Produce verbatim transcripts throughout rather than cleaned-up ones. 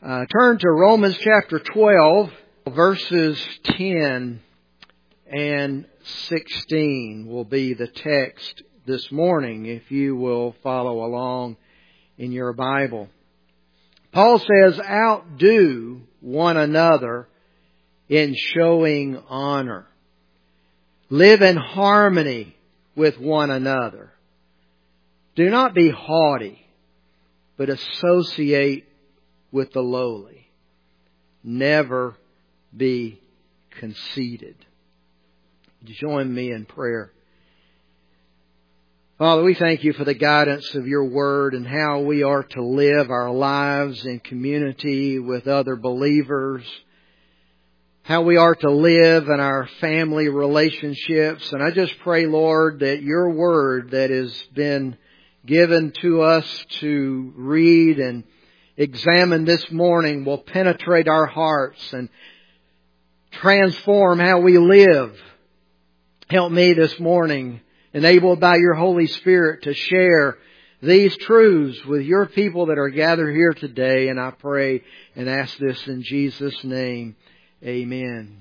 Uh, turn to Romans chapter twelve, verses ten and sixteen will be the text this morning, if you will follow along in your Bible. Paul says, outdo one another in showing honor. Live in harmony with one another. Do not be haughty, but associate with the lowly. Never be conceited. Join me in prayer. Father, we thank You for the guidance of Your Word and how we are to live our lives in community with other believers, how we are to live in our family relationships. And I just pray, Lord, that Your Word that has been given to us to read and examine this morning will penetrate our hearts and transform how we live. Help me this morning, enabled by Your Holy Spirit, to share these truths with Your people that are gathered here today. And I pray and ask this in Jesus' name. Amen.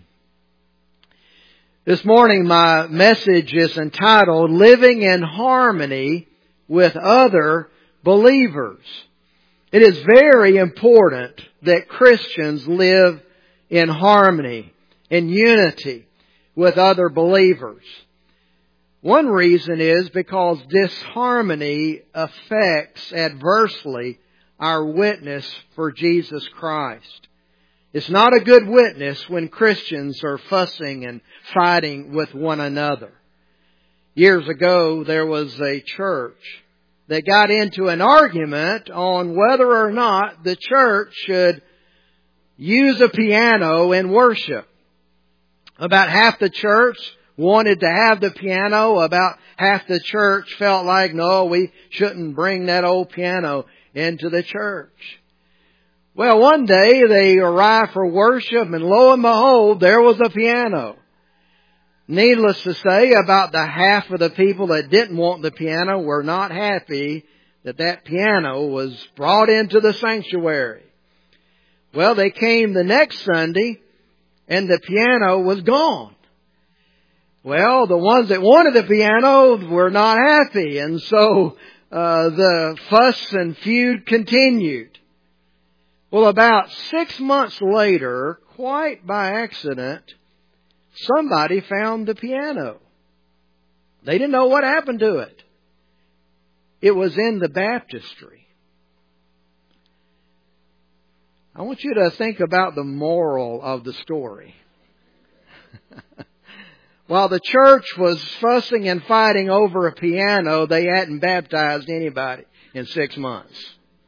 This morning my message is entitled, Living in Harmony with Other Believers. It is very important that Christians live in harmony, in unity with other believers. One reason is because disharmony affects adversely our witness for Jesus Christ. It's not a good witness when Christians are fussing and fighting with one another. Years ago, there was a church that got into an argument on whether or not the church should use a piano in worship. About half the church wanted to have the piano. About half the church felt like, no, we shouldn't bring that old piano into the church. Well, one day they arrived for worship and lo and behold, there was a piano. Needless to say, about the half of the people that didn't want the piano were not happy that that piano was brought into the sanctuary. Well, they came the next Sunday and the piano was gone. Well, the ones that wanted the piano were not happy, and so uh, the fuss and feud continued. Well, about six months later, quite by accident, somebody found the piano. They didn't know what happened to it. It was in the baptistry. I want you to think about the moral of the story. While the church was fussing and fighting over a piano, they hadn't baptized anybody in six months.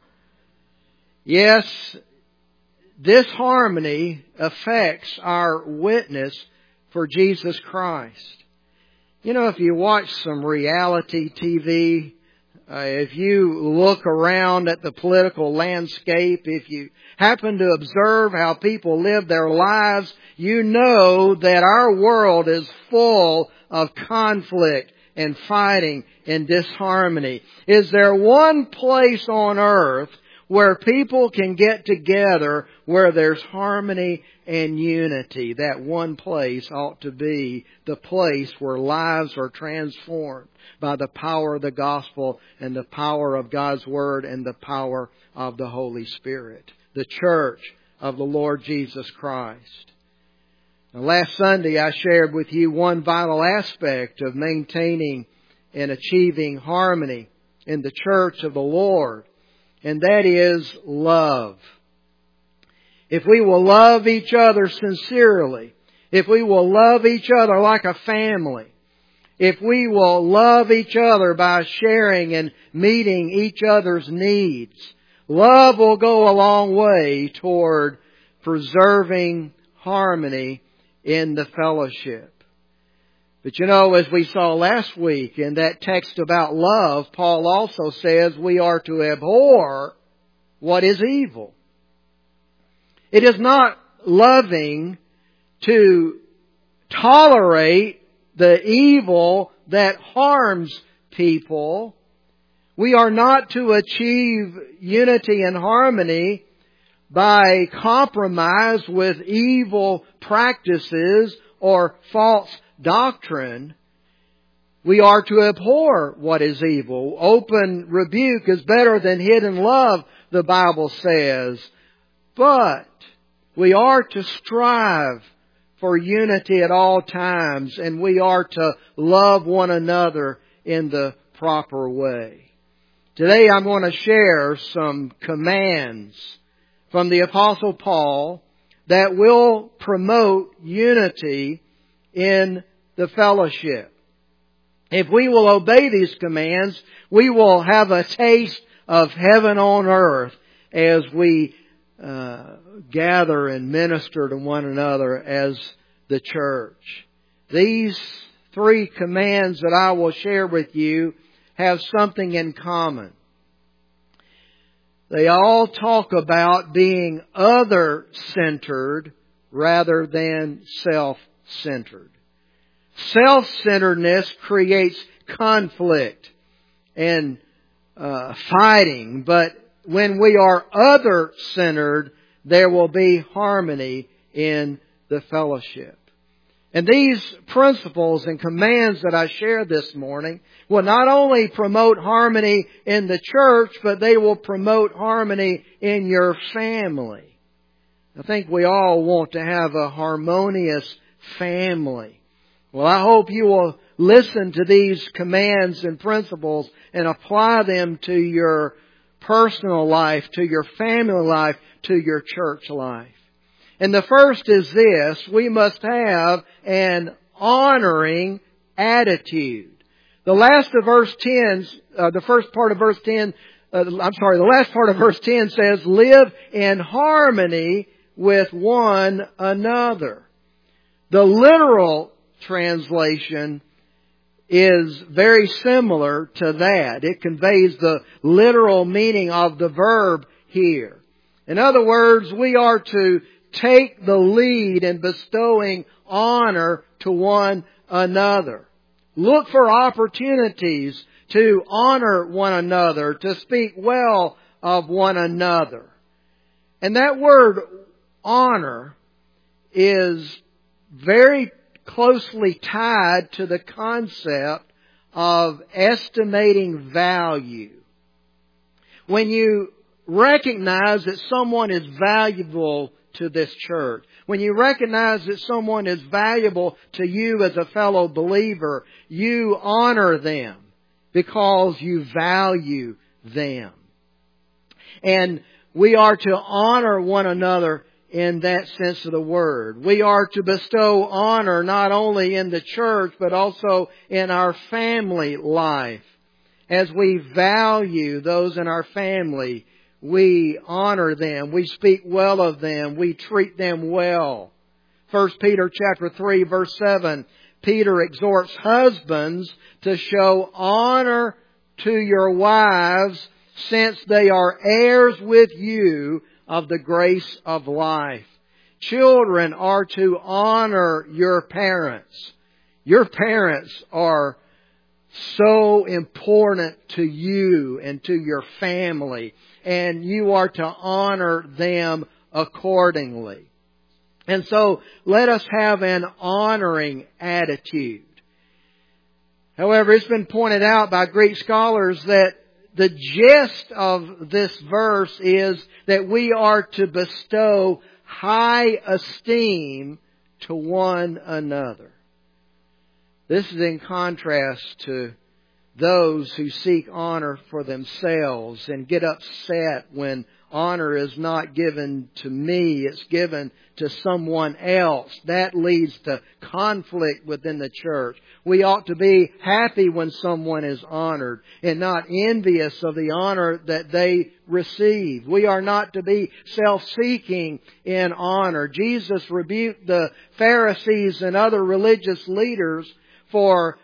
Yes, disharmony affects our witness for Jesus Christ. You know, if you watch some reality T V, uh, if you look around at the political landscape, if you happen to observe how people live their lives, you know that our world is full of conflict and fighting and disharmony. Is there one place on earth where people can get together where there's harmony and unity? That one place ought to be the place where lives are transformed by the power of the gospel and the power of God's Word and the power of the Holy Spirit. The church of the Lord Jesus Christ. Now, last Sunday I shared with you one vital aspect of maintaining and achieving harmony in the church of the Lord, and that is love. If we will love each other sincerely, if we will love each other like a family, if we will love each other by sharing and meeting each other's needs, love will go a long way toward preserving harmony in the fellowship. But you know, as we saw last week in that text about love, Paul also says we are to abhor what is evil. It is not loving to tolerate the evil that harms people. We are not to achieve unity and harmony by compromise with evil practices or false doctrine. We are to abhor what is evil. Open rebuke is better than hidden love, the Bible says. But we are to strive for unity at all times, and we are to love one another in the proper way. Today I'm going to share some commands from the Apostle Paul that will promote unity in the fellowship. If we will obey these commands, we will have a taste of heaven on earth as we uh, gather and minister to one another as the church. These three commands that I will share with you have something in common. They all talk about being other-centered rather than self-centered. Self-centeredness creates conflict and uh, fighting, but when we are other-centered, there will be harmony in the fellowship. And these principles and commands that I share this morning will not only promote harmony in the church, but they will promote harmony in your family. I think we all want to have a harmonious family. Well, I hope you will listen to these commands and principles and apply them to your personal life, to your family life, to your church life. And the first is this: we must have an honoring attitude. The last of verse ten, uh, the first part of verse ten, uh, I'm sorry, the last part of verse ten says, live in harmony with one another. The literal translation is very similar to that. It conveys the literal meaning of the verb here. In other words, we are to take the lead in bestowing honor to one another. Look for opportunities to honor one another, to speak well of one another. And that word honor is very closely tied to the concept of estimating value. When you recognize that someone is valuable to this church, when you recognize that someone is valuable to you as a fellow believer, you honor them because you value them. And we are to honor one another in that sense of the word. We are to bestow honor not only in the church, but also in our family life. As we value those in our family, we honor them, we speak well of them, we treat them well. First Peter chapter three verse seven, Peter exhorts husbands to show honor to your wives, since they are heirs with you of the grace of life. Children are to honor your parents. Your parents are so important to you and to your family, and you are to honor them accordingly. And so let us have an honoring attitude. However, it's been pointed out by Greek scholars that the gist of this verse is that we are to bestow high esteem to one another. This is in contrast to those who seek honor for themselves and get upset when honor is not given to me, it's given to someone else. That leads to conflict within the church. We ought to be happy when someone is honored and not envious of the honor that they receive. We are not to be self-seeking in honor. Jesus rebuked the Pharisees and other religious leaders for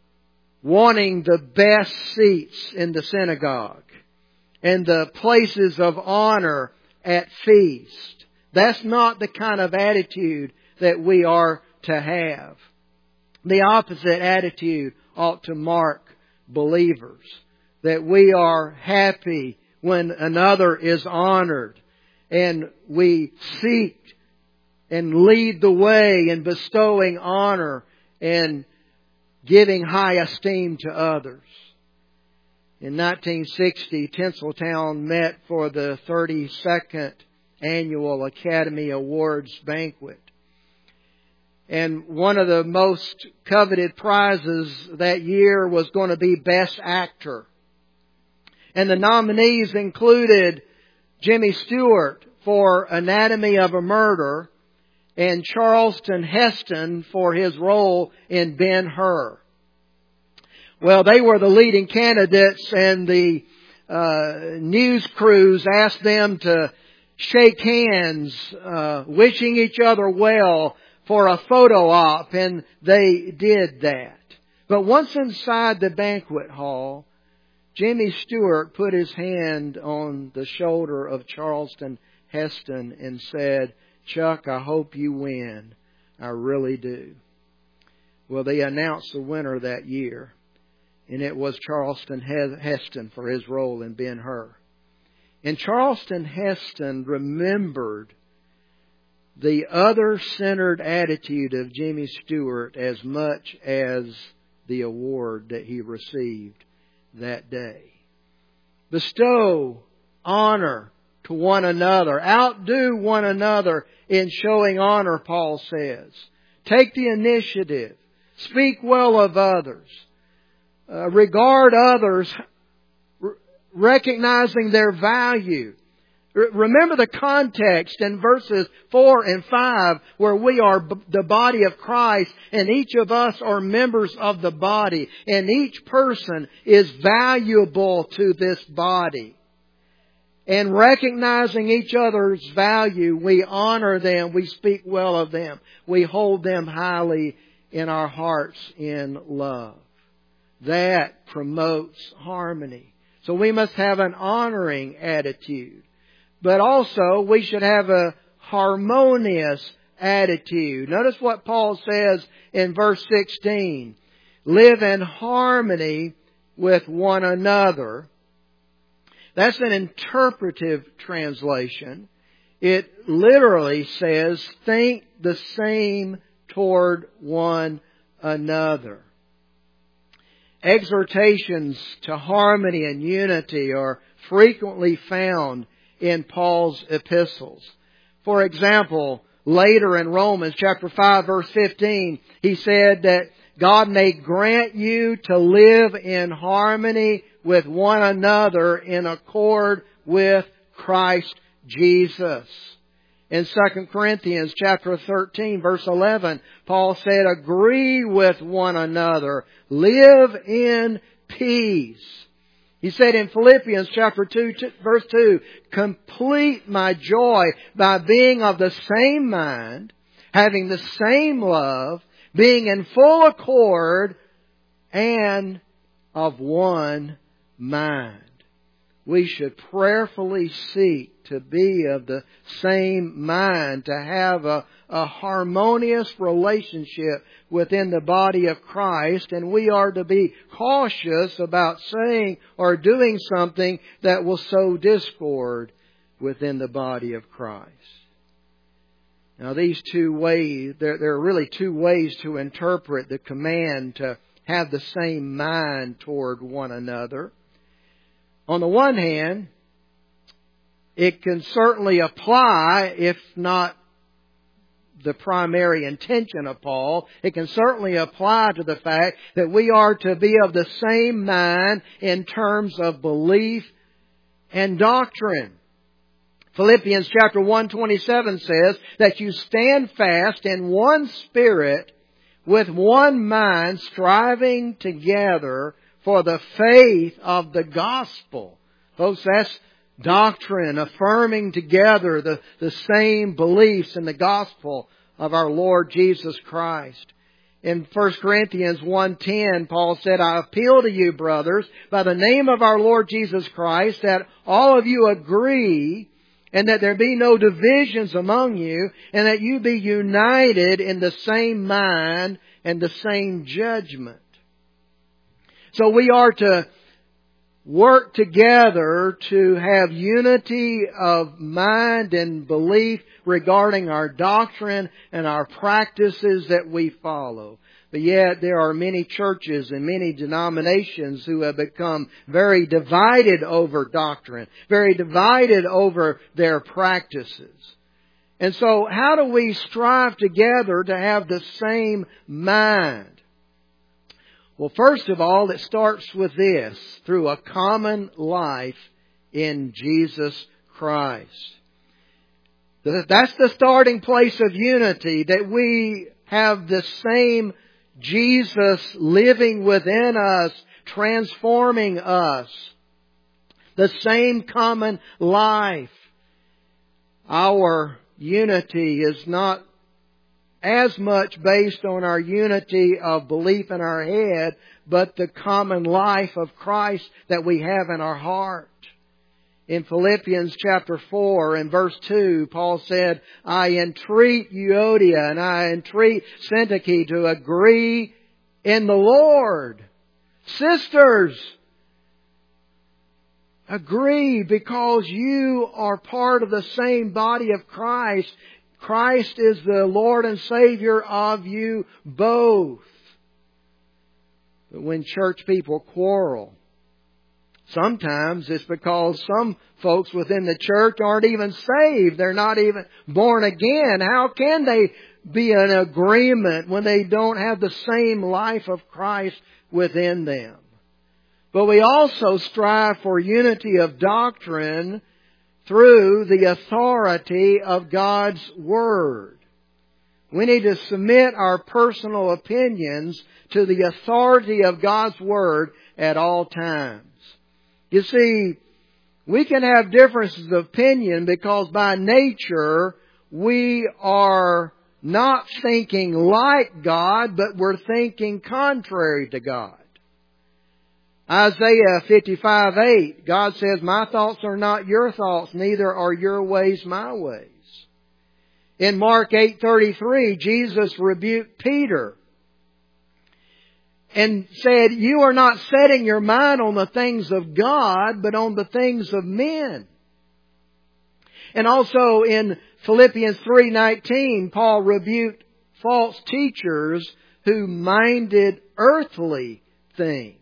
wanting the best seats in the synagogue and the places of honor at feast. That's not the kind of attitude that we are to have. The opposite attitude ought to mark believers, that we are happy when another is honored, and we seek and lead the way in bestowing honor and giving high esteem to others. In nineteen sixty, Tinseltown met for the thirty-second Annual Academy Awards banquet. And one of the most coveted prizes that year was going to be Best Actor. And the nominees included Jimmy Stewart for Anatomy of a Murder and Charlton Heston for his role in Ben-Hur. Well, they were the leading candidates, and the uh, news crews asked them to shake hands, uh, wishing each other well for a photo op, and they did that. But once inside the banquet hall, Jimmy Stewart put his hand on the shoulder of Charlton Heston and said, "Chuck, I hope you win. I really do." Well, they announced the winner that year, and it was Charlton Heston for his role in Ben-Hur. And Charlton Heston remembered the other-centered attitude of Jimmy Stewart as much as the award that he received that day. Bestow honor to one another. Outdo one another in showing honor, Paul says. Take the initiative. Speak well of others. Uh, regard others, r- recognizing their value. Remember the context in verses four and five where we are b- the body of Christ, and each of us are members of the body, and each person is valuable to this body. And recognizing each other's value, we honor them, we speak well of them, we hold them highly in our hearts in love. That promotes harmony. So we must have an honoring attitude. But also, we should have a harmonious attitude. Notice what Paul says in verse sixteen. Live in harmony with one another. That's an interpretive translation. It literally says, think the same toward one another. Exhortations to harmony and unity are frequently found in Paul's epistles. For example, later in Romans chapter five verse fifteen, he said that God may grant you to live in harmony with one another in accord with Christ Jesus. In Second Corinthians chapter thirteen verse eleven, Paul said, agree with one another, live in peace. He said in Philippians chapter two, verse two, complete my joy by being of the same mind, having the same love, being in full accord, and of one mind. We should prayerfully seek to be of the same mind, to have a, a harmonious relationship within the body of Christ, and we are to be cautious about saying or doing something that will sow discord within the body of Christ. Now these two ways, there, there are really two ways to interpret the command to have the same mind toward one another. On the one hand, it can certainly apply, if not the primary intention of Paul, it can certainly apply to the fact that we are to be of the same mind in terms of belief and doctrine. Philippians chapter one twenty-seven says that you stand fast in one spirit with one mind, striving together for the faith of the gospel. Folks, that's doctrine, affirming together the, the same beliefs in the gospel of our Lord Jesus Christ. In First Corinthians one ten, Paul said, I appeal to you, brothers, by the name of our Lord Jesus Christ, that all of you agree, and that there be no divisions among you, and that you be united in the same mind and the same judgment. So we are to work together to have unity of mind and belief regarding our doctrine and our practices that we follow. But yet there are many churches and many denominations who have become very divided over doctrine, very divided over their practices. And so how do we strive together to have the same mind? Well, first of all, it starts with this, through a common life in Jesus Christ. That's the starting place of unity, that we have the same Jesus living within us, transforming us. The same common life. Our unity is not as much based on our unity of belief in our head, but the common life of Christ that we have in our heart. In Philippians chapter four and verse two, Paul said, I entreat Euodia and I entreat Syntyche to agree in the Lord. Sisters, agree because you are part of the same body of Christ. Christ is the Lord and Savior of you both. But when church people quarrel, sometimes it's because some folks within the church aren't even saved. They're not even born again. How can they be in agreement when they don't have the same life of Christ within them? But we also strive for unity of doctrine through the authority of God's Word. We need to submit our personal opinions to the authority of God's Word at all times. You see, we can have differences of opinion because by nature we are not thinking like God, but we're thinking contrary to God. Isaiah fifty-five eight, God says, my thoughts are not your thoughts, neither are your ways my ways. In Mark eight thirty-three, Jesus rebuked Peter and said, you are not setting your mind on the things of God, but on the things of men. And also in Philippians three nineteen, Paul rebuked false teachers who minded earthly things.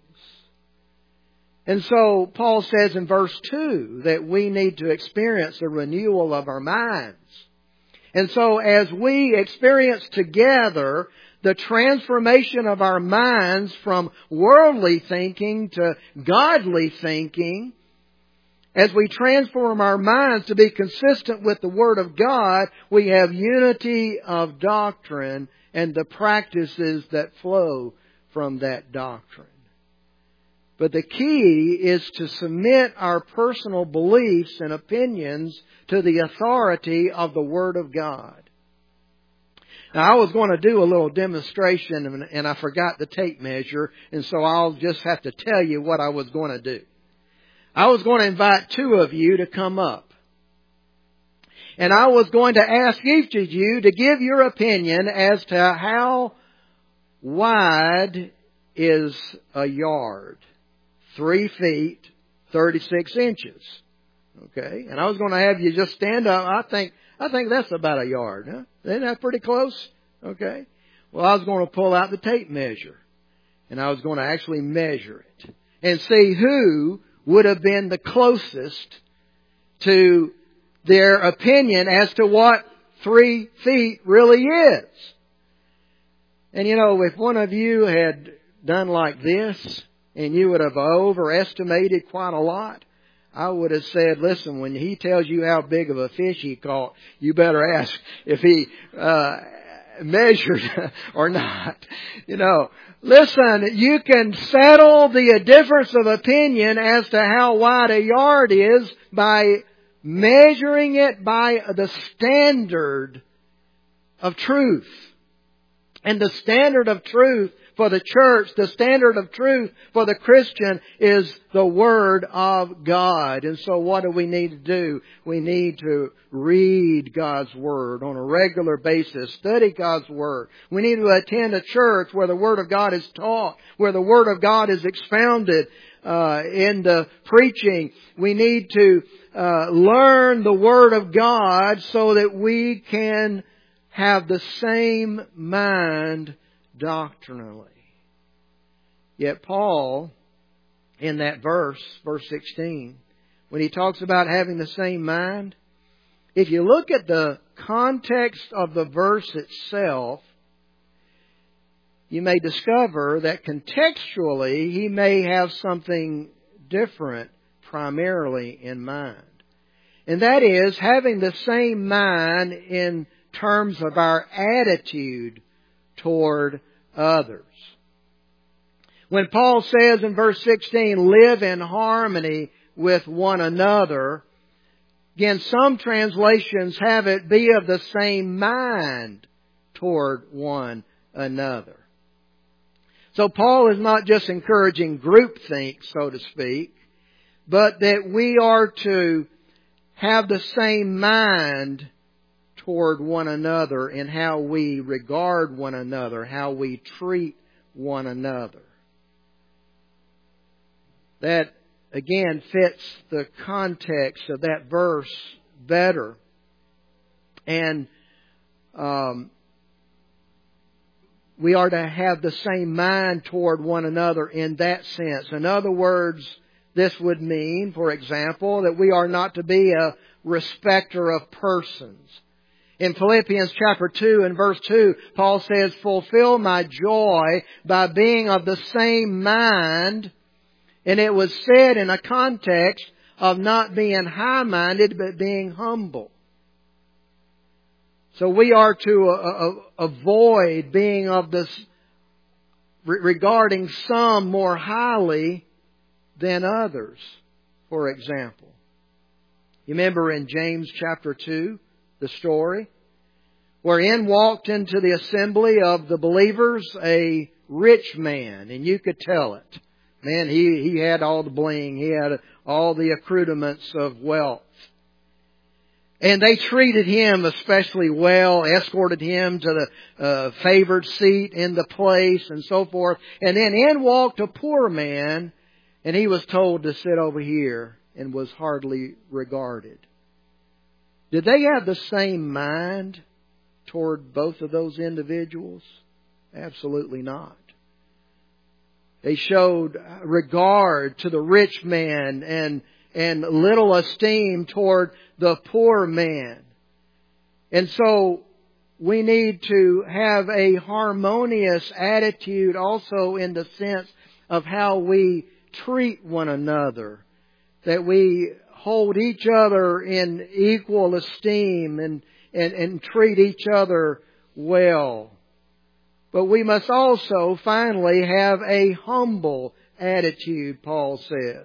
And so Paul says in verse two that we need to experience a renewal of our minds. And so as we experience together the transformation of our minds from worldly thinking to godly thinking, as we transform our minds to be consistent with the Word of God, we have unity of doctrine and the practices that flow from that doctrine. But the key is to submit our personal beliefs and opinions to the authority of the Word of God. Now, I was going to do a little demonstration and I forgot the tape measure, and so I'll just have to tell you what I was going to do. I was going to invite two of you to come up. And I was going to ask each of you to give your opinion as to how wide is a yard. Three feet, thirty-six inches. Okay? And I was going to have you just stand up. I think, I think that's about a yard, huh? Isn't that pretty close? Okay? Well, I was going to pull out the tape measure. And I was going to actually measure it. And see who would have been the closest to their opinion as to what three feet really is. And you know, if one of you had done like this, and you would have overestimated quite a lot, I would have said, listen, when he tells you how big of a fish he caught, you better ask if he uh measured or not. You know, listen, you can settle the difference of opinion as to how wide a yard is by measuring it by the standard of truth. And the standard of truth for the church, the standard of truth for the Christian is the Word of God. And so what do we need to do? We need to read God's Word on a regular basis, study God's Word. We need to attend a church where the Word of God is taught, where the Word of God is expounded uh, in the preaching. We need to uh, learn the Word of God so that we can have the same mind doctrinally. Yet Paul, in that verse, verse sixteen, when he talks about having the same mind, if you look at the context of the verse itself, you may discover that contextually he may have something different primarily in mind. And that is having the same mind in terms of our attitude toward others. When Paul says in verse sixteen, live in harmony with one another, again, some translations have it be of the same mind toward one another. So Paul is not just encouraging groupthink, so to speak, but that we are to have the same mind toward one another in how we regard one another, how we treat one another. That, again, fits the context of that verse better. And um, we are to have the same mind toward one another in that sense. In other words, this would mean, for example, that we are not to be a respecter of persons. In Philippians chapter two and verse two, Paul says, fulfill my joy by being of the same mind. And it was said in a context of not being high-minded, but being humble. So we are to uh, uh, avoid being of this, re- regarding some more highly than others, for example. You remember in James chapter two, the story, where in walked into the assembly of the believers a rich man, and you could tell it. Man, he, he had all the bling. He had all the accoutrements of wealth. And they treated him especially well, escorted him to the uh, favored seat in the place and so forth. And then in walked a poor man, and he was told to sit over here and was hardly regarded. Did they have the same mind toward both of those individuals? Absolutely not. They showed regard to the rich man and, and little esteem toward the poor man. And so we need to have a harmonious attitude also in the sense of how we treat one another. That we hold each other in equal esteem and, and, and treat each other well. But we must also, finally, have a humble attitude, Paul says.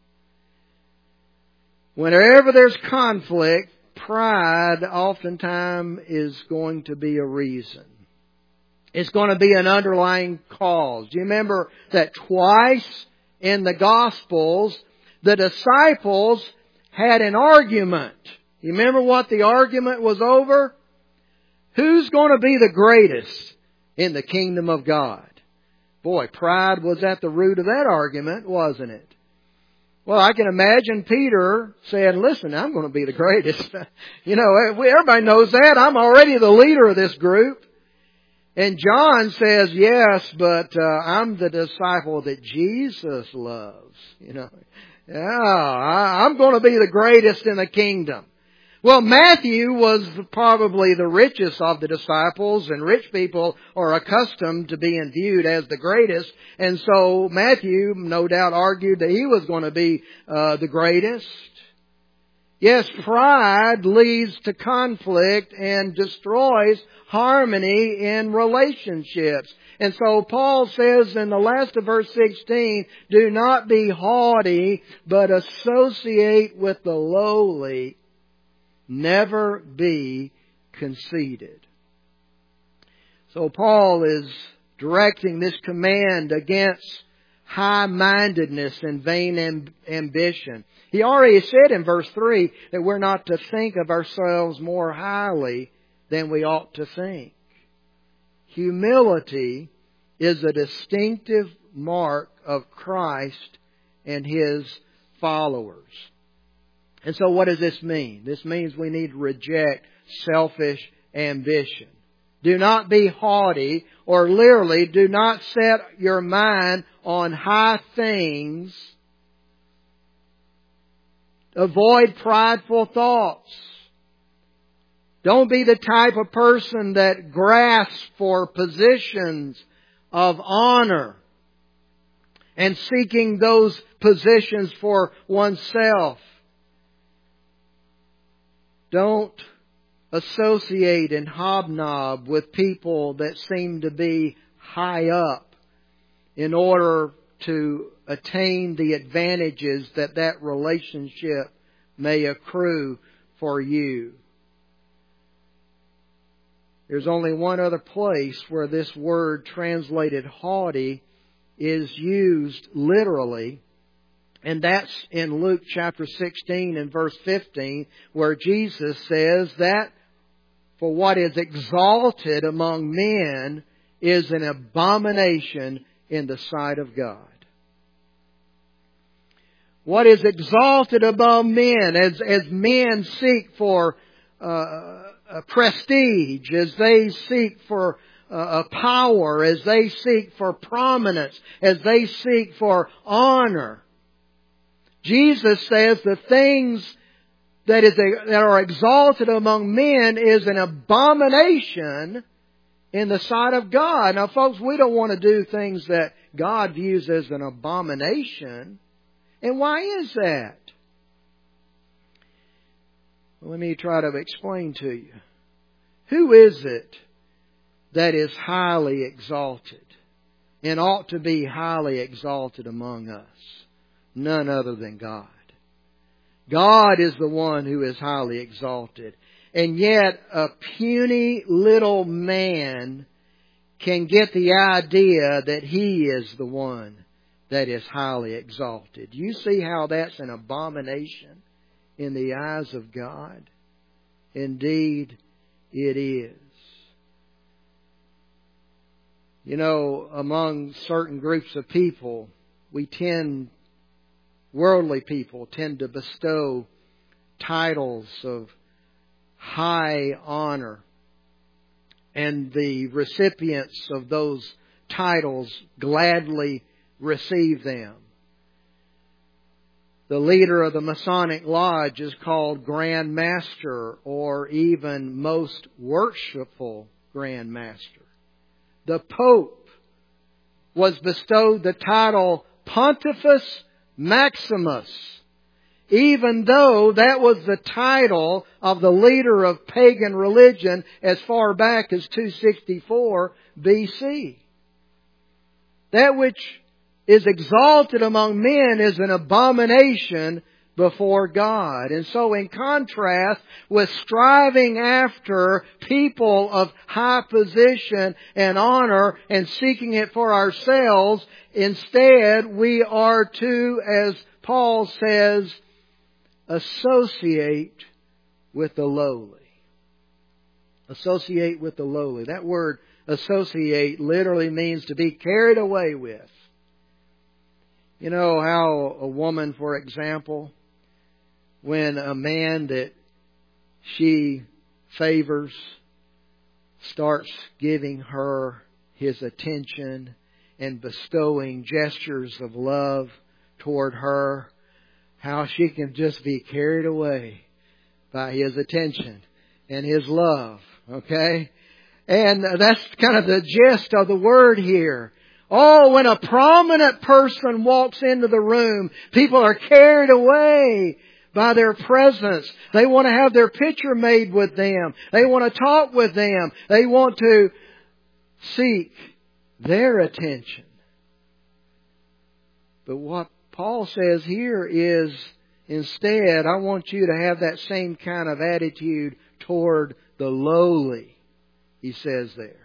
Whenever there's conflict, pride oftentimes is going to be a reason. It's going to be an underlying cause. Do you remember that twice in the Gospels, the disciples had an argument? You remember what the argument was over? Who's going to be the greatest in the kingdom of God? Boy, pride was at the root of that argument, wasn't it? Well, I can imagine Peter saying, listen, I'm going to be the greatest. You know, everybody knows that. I'm already the leader of this group. And John says, yes, but uh, I'm the disciple that Jesus loves. You know, yeah, I, I'm going to be the greatest in the kingdom. Well, Matthew was probably the richest of the disciples, and rich people are accustomed to being viewed as the greatest. And so Matthew, no doubt, argued that he was going to be uh, the greatest. Yes, pride leads to conflict and destroys harmony in relationships. And so Paul says in the last of verse sixteen, do not be haughty, but associate with the lowly. Never be conceited. So Paul is directing this command against high-mindedness and vain amb- ambition. He already said in verse three that we're not to think of ourselves more highly than we ought to think. Humility is a distinctive mark of Christ and His followers. And so what does this mean? This means we need to reject selfish ambition. Do not be haughty, or literally, do not set your mind on high things. Avoid prideful thoughts. Don't be the type of person that grasps for positions of honor and seeking those positions for oneself. Don't associate and hobnob with people that seem to be high up in order to attain the advantages that that relationship may accrue for you. There's only one other place where this word translated haughty is used literally, and that's in Luke chapter sixteen and verse fifteen, where Jesus says that for what is exalted among men is an abomination in the sight of God. What is exalted above men, as, as men seek for uh, a prestige, as they seek for uh, a power, as they seek for prominence, as they seek for honor. Jesus says the things that is a, that are exalted among men is an abomination in the sight of God. Now, folks, we don't want to do things that God views as an abomination. And why is that? Well, let me try to explain to you. Who is it that is highly exalted and ought to be highly exalted among us? None other than God. God is the one who is highly exalted. And yet a puny little man can get the idea that he is the one that is highly exalted. Do you see how that's an abomination in the eyes of God? Indeed, it is. You know, among certain groups of people, we tend, worldly people tend to bestow titles of high honor. And the recipients of those titles gladly receive them. The leader of the Masonic Lodge is called Grand Master, or even Most Worshipful Grand Master. The Pope was bestowed the title Pontifex Maximus, even though that was the title of the leader of pagan religion as far back as two sixty-four B C. That which is exalted among men is an abomination before God. And so in contrast with striving after people of high position and honor and seeking it for ourselves, instead we are to, as Paul says, associate with the lowly. Associate with the lowly. That word associate literally means to be carried away with. You know how a woman, for example, when a man that she favors starts giving her his attention and bestowing gestures of love toward her, how she can just be carried away by his attention and his love. Okay? And that's kind of the gist of the word here. Oh, when a prominent person walks into the room, people are carried away by their presence. They want to have their picture made with them. They want to talk with them. They want to seek their attention. But what Paul says here is, instead, I want you to have that same kind of attitude toward the lowly, he says there.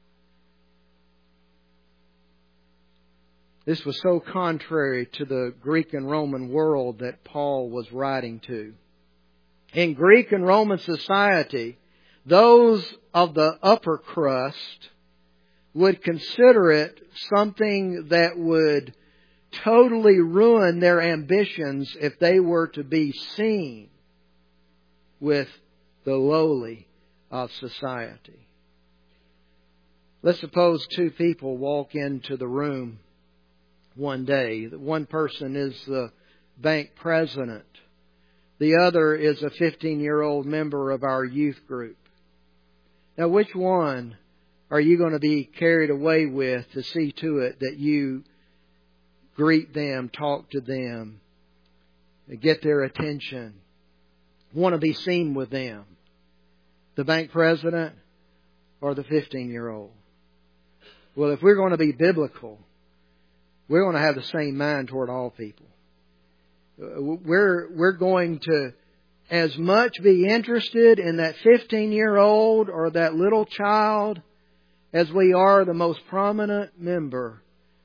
This was so contrary to the Greek and Roman world that Paul was writing to. In Greek and Roman society, those of the upper crust would consider it something that would totally ruin their ambitions if they were to be seen with the lowly of society. Let's suppose two people walk into the room one day. One person is the bank president. The other is a fifteen-year-old member of our youth group. Now, which one are you going to be carried away with to see to it that you greet them, talk to them, get their attention, want to be seen with them? The bank president or the fifteen-year-old? Well, if we're going to be biblical, we're going to have the same mind toward all people. We're, we're going to as much be interested in that fifteen-year-old or that little child as we are the most prominent member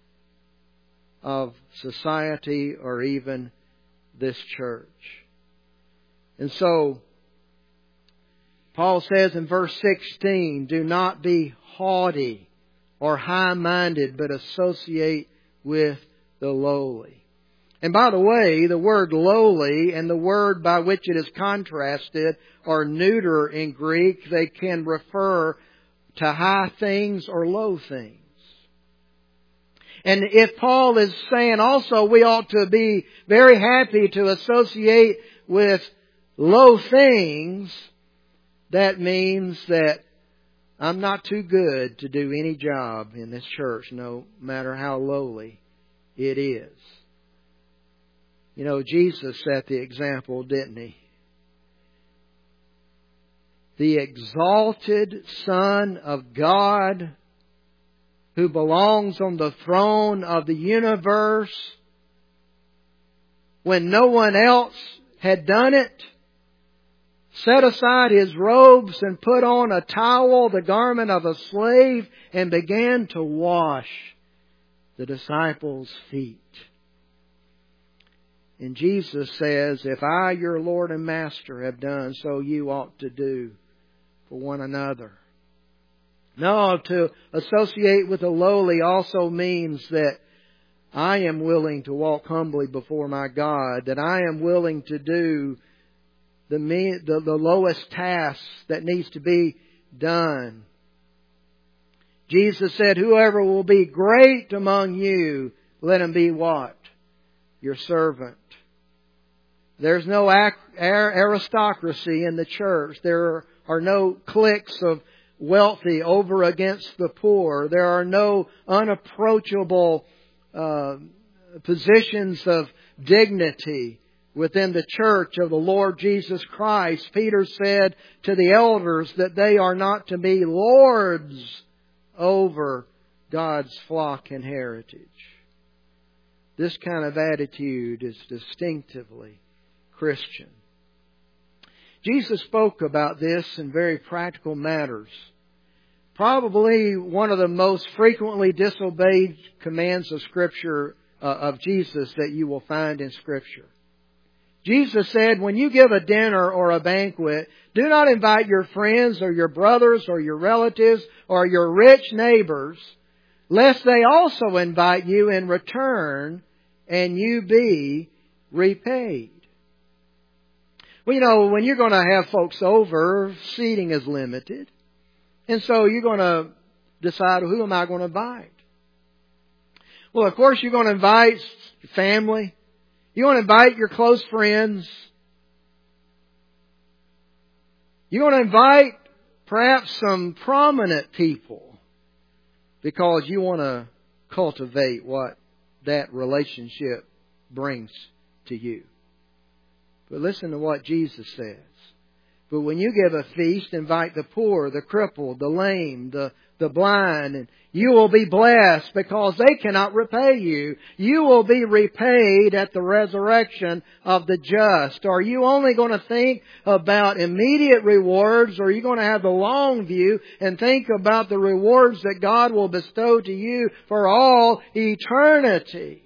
of society or even this church. And so, Paul says in verse sixteen, do not be haughty or high-minded, but associate with the lowly. And by the way, the word lowly and the word by which it is contrasted are neuter in Greek. They can refer to high things or low things. And if Paul is saying also we ought to be very happy to associate with low things, that means that I'm not too good to do any job in this church, no matter how lowly it is. You know, Jesus set the example, didn't He? The exalted Son of God, who belongs on the throne of the universe, when no one else had done it, set aside His robes and put on a towel, the garment of a slave, and began to wash the disciples' feet. And Jesus says, if I, your Lord and Master, have done, so you ought to do for one another. No, to associate with the lowly also means that I am willing to walk humbly before my God, that I am willing to do the, the, the lowest task that needs to be done. Jesus said, whoever will be great among you, let him be what? Your servant. There's no aristocracy in the church. There are no cliques of wealthy over against the poor. There are no unapproachable uh, positions of dignity within the church of the Lord Jesus Christ. Peter said to the elders that they are not to be lords over God's flock and heritage. This kind of attitude is distinctively Christian. Jesus spoke about this in very practical matters. Probably one of the most frequently disobeyed commands of Scripture, uh, of Jesus, that you will find in Scripture. Jesus said, when you give a dinner or a banquet, do not invite your friends or your brothers or your relatives or your rich neighbors, lest they also invite you in return and you be repaid. Well, you know, when you're going to have folks over, seating is limited. And so you're going to decide, who am I going to invite? Well, of course, you're going to invite your family. You're going to invite your close friends. You're going to invite perhaps some prominent people because you want to cultivate what that relationship brings to you. But listen to what Jesus says. But when you give a feast, invite the poor, the crippled, the lame, the, the blind, and you will be blessed because they cannot repay you. You will be repaid at the resurrection of the just. Are you only going to think about immediate rewards, or are you going to have the long view and think about the rewards that God will bestow to you for all eternity?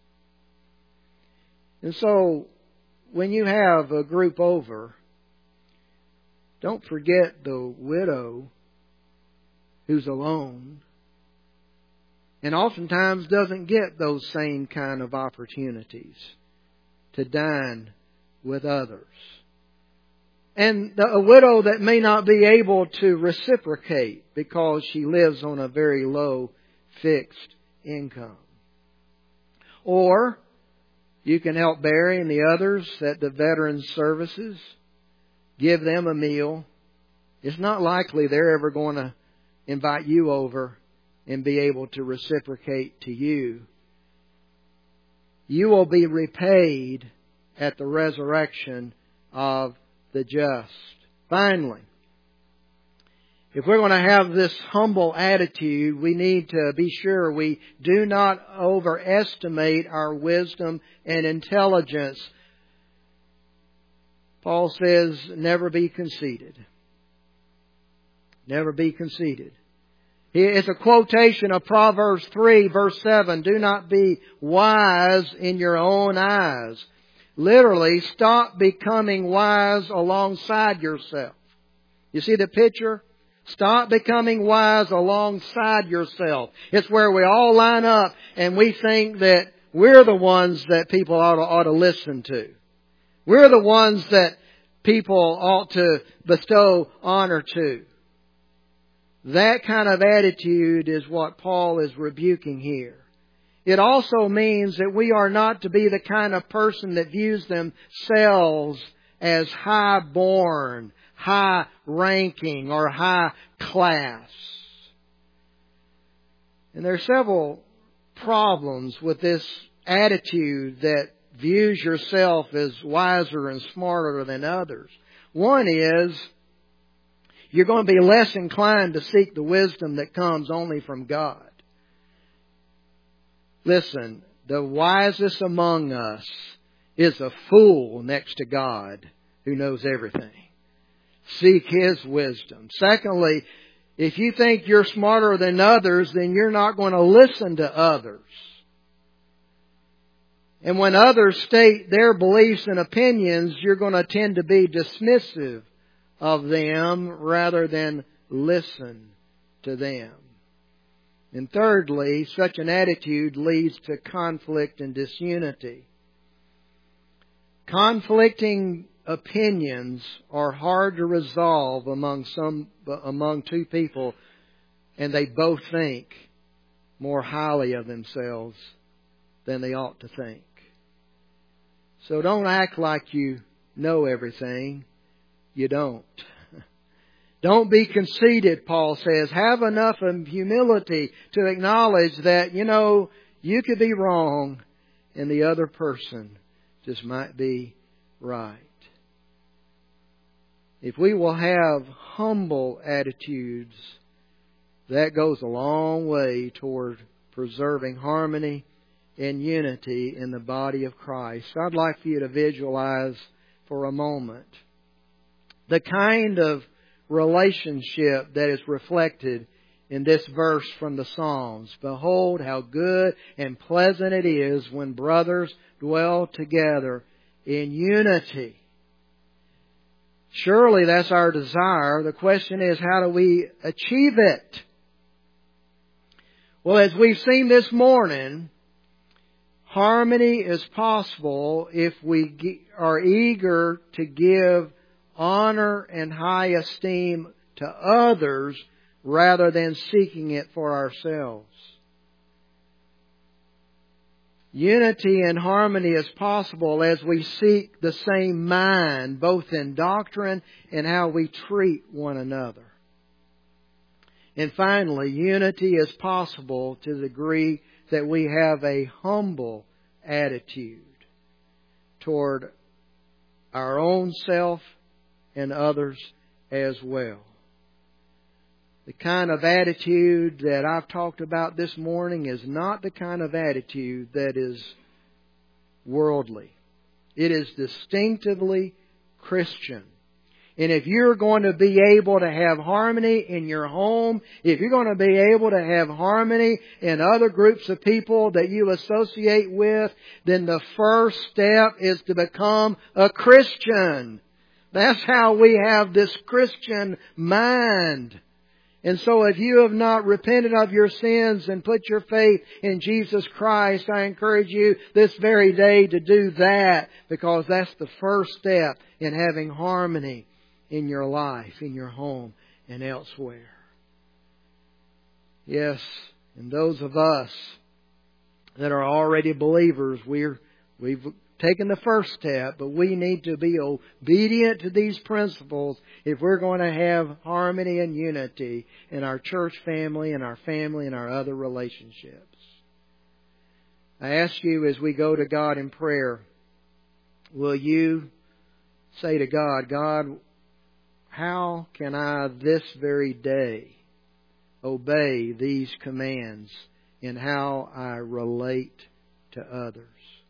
And so, when you have a group over, don't forget the widow who's alone. and oftentimes doesn't get those same kind of opportunities to dine with others. And the, a widow that may not be able to reciprocate because she lives on a very low fixed income. Or you can help Barry and the others at the Veterans Services. Give them a meal. It's not likely they're ever going to invite you over and be able to reciprocate to you. You will be repaid at the resurrection of the just. Finally, if we're going to have this humble attitude, we need to be sure we do not overestimate our wisdom and intelligence. Paul says, never be conceited. Never be conceited. It's a quotation of Proverbs three, verse seven. Do not be wise in your own eyes. Literally, stop becoming wise alongside yourself. You see the picture? Stop becoming wise alongside yourself. It's where we all line up and we think that we're the ones that people ought to, ought to listen to. We're the ones that people ought to bestow honor to. That kind of attitude is what Paul is rebuking here. It also means that we are not to be the kind of person that views themselves as high-born, high-ranking, or high-class. And there are several problems with this attitude that views yourself as wiser and smarter than others. One is, you're going to be less inclined to seek the wisdom that comes only from God. Listen, the wisest among us is a fool next to God who knows everything. Seek His wisdom. Secondly, if you think you're smarter than others, then you're not going to listen to others. And when others state their beliefs and opinions, you're going to tend to be dismissive of them rather than listen to them. And thirdly, such an attitude leads to conflict and disunity. Conflicting opinions are hard to resolve among some among two people, and they both think more highly of themselves than they ought to think. So don't act like you know everything. You don't. Don't be conceited, Paul says. Have enough of humility to acknowledge that, you know, you could be wrong and the other person just might be right. If we will have humble attitudes, that goes a long way toward preserving harmony and unity in the body of Christ. I'd like for you to visualize for a moment the kind of relationship that is reflected in this verse from the Psalms. Behold, how good and pleasant it is when brothers dwell together in unity. Surely that's our desire. The question is, how do we achieve it? Well, as we've seen this morning, harmony is possible if we are eager to give honor and high esteem to others rather than seeking it for ourselves. Unity and harmony is possible as we seek the same mind, both in doctrine and how we treat one another. And finally, unity is possible to the degree that we have a humble attitude toward our own self and others as well. The kind of attitude that I've talked about this morning is not the kind of attitude that is worldly. It is distinctively Christian. And if you're going to be able to have harmony in your home, if you're going to be able to have harmony in other groups of people that you associate with, then the first step is to become a Christian. That's how we have this Christian mind. And so if you have not repented of your sins and put your faith in Jesus Christ, I encourage you this very day to do that, because that's the first step in having harmony in your life, in your home, and elsewhere. Yes, and those of us that are already believers, we're, we've taken the first step, but we need to be obedient to these principles if we're going to have harmony and unity in our church family and our family and our other relationships. I ask you, as we go to God in prayer, will you say to God, God, how can I this very day obey these commands in how I relate to others?